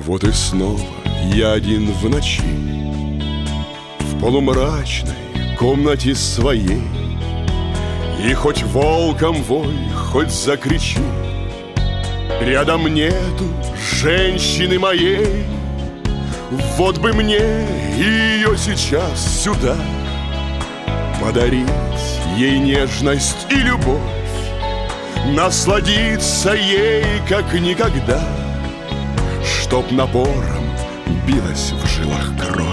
Вот и снова я один в ночи, в полумрачной комнате своей. И хоть волком вой, хоть закричи, рядом нету женщины моей. Вот бы мне ее сейчас сюда, подарить ей нежность и любовь, насладиться ей как никогда, чтоб напором билась в жилах кровь.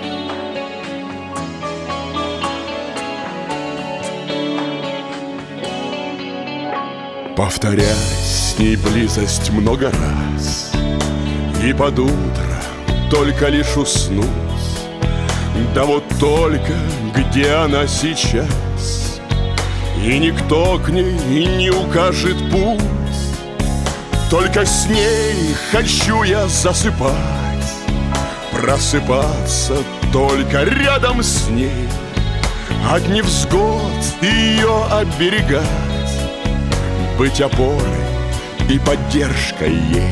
Повторять с ней близость много раз, и под утро только лишь уснуть. Да вот только где она сейчас, и никто к ней не укажет путь. Только с ней хочу я засыпать, просыпаться только рядом с ней, от невзгод ее оберегать, быть опорой и поддержкой ей.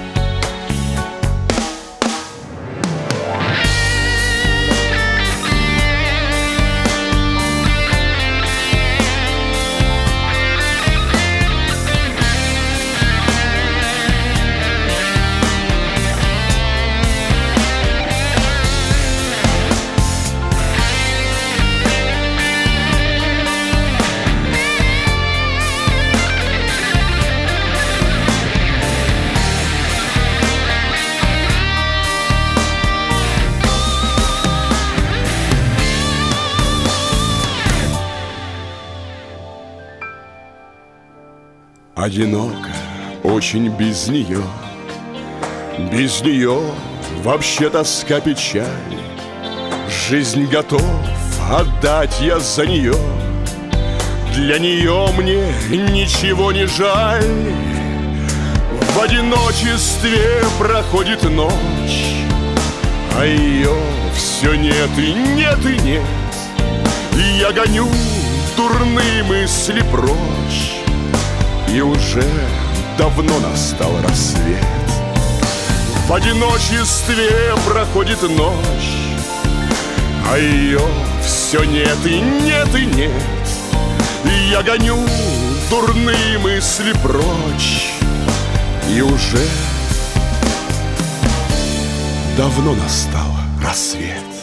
Одиноко очень без нее, без нее вообще тоска, печаль. Жизнь готов отдать я за нее, для нее мне ничего не жаль. В одиночестве проходит ночь, а ее все нет и нет и нет. Я гоню дурные мысли прочь, и уже давно настал рассвет. В одиночестве проходит ночь, а ее все нет и нет и нет. Я гоню дурные мысли прочь, и уже давно настал рассвет.